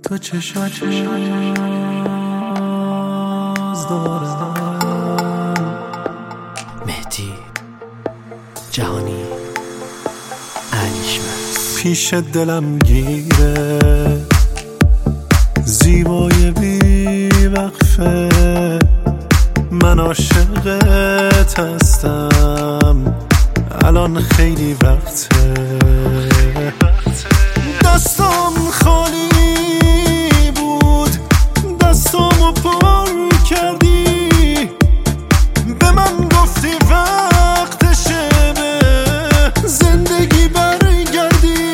تو چشات باز دارم. مهدی جهانی علیشمس پیش دلم گیره زیبای بی وقفه، من عاشقت هستم الان خیلی وقته. دستم خالی بود دستامو پر کردی، به من گفتی وقتشه به زندگی برگردی.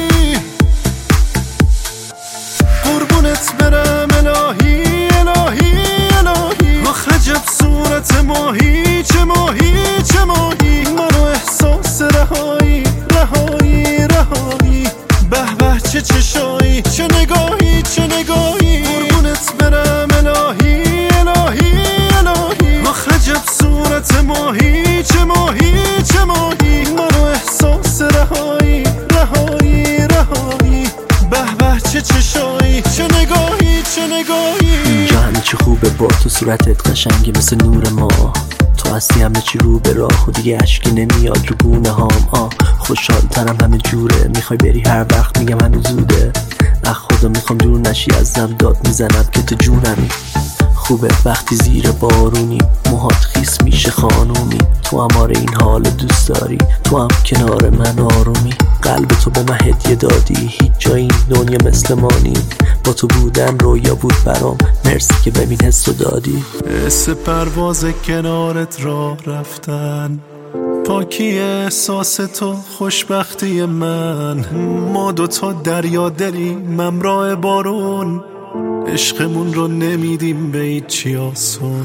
قربونت برم الهی الهی الهی، آخ عجب صورت ماهی چه ماهی چه ماهی، منو احساس رهایی رهایی رهایی، به به چه چشایی چه نگاهی چه نگاهی. قربونت برم الهی الهی الهی، آخ عجب صورت ماهی چه ماهی چه ماهی، منو احساس رهایی رهایی رهایی، به به چه چشایی چه نگاهی چه نگاهی. اینجا همه چی خوبه با تو، صورتت قشنگه مثل نور ما، تو هستی همه چی رو به راه و دیگه اشکی نمیاد رو گونه هام. خوشحال ترم همه جوره، میخوای بری هر وقت میگم هنوز زوده، اخ خدا میخوام دور نشی ازم، داد میزنم که تو جونمی. خوبه وقتی زیر بارونی موهات خیس میشه خانومی، تو هم آره این حال دوست داری، تو هم کنار من آرومی. قلب تو به من هدیه دادی، هیچ جای این دنیا مثل ما نی، با تو بودن رویا بود برام، مرسی که ببین حسو دادی. حس پرواز کنارت راه رفتن، پاکی احساس تو خوشبختی من، ما دوتا دریا دلیم همراه بارون، عشقمون رو نمیدیم به هیچی آسون.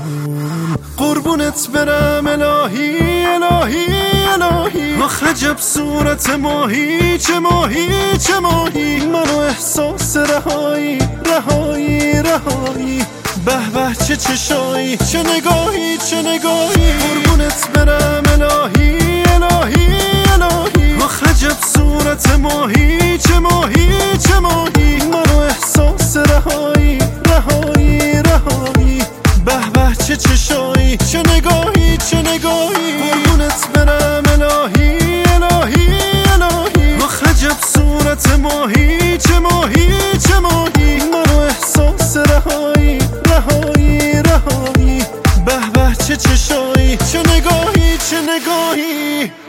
قربونت برم الهی الهی الهی، آخ عجب صورت ماهی چه ماهی چه ماهی، منو احساس رهایی رهایی رهایی، به به چه چشایی چه نگاهی چه نگاهی. قربونت برم الهی الهی الهی، آخ عجب صورت ماهی چه ماهی چه ماهی، منو احساس رهایی رهایی رهایی، به به چه چشایی چه نگاهی چه نگاهی. قربونت برم الهی الهی الهی، آخ عجب صورت ماهی چه ماهی چه ماهی، منو احساس رهایی رهایی رهایی، به به چه چشایی چه نگاهی چه نگاهی.